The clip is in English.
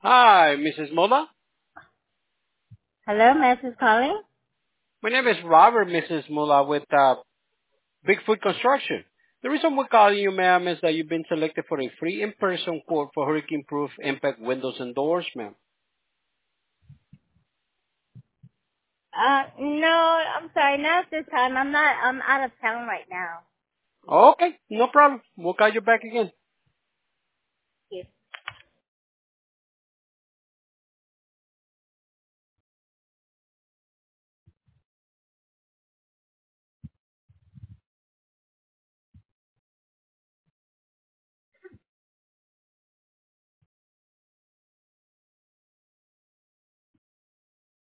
Hi, Mrs. Mola. Hello, Mrs. Calling. My name is Robert, Mrs. Mola, with Bigfoot Construction. The reason we're calling you, ma'am, is that you've been selected for a free in-person quote for hurricane-proof impact windows and doors, ma'am. No, I'm sorry, not at this time. I'm out of town right now. Okay, no problem. We'll call you back again.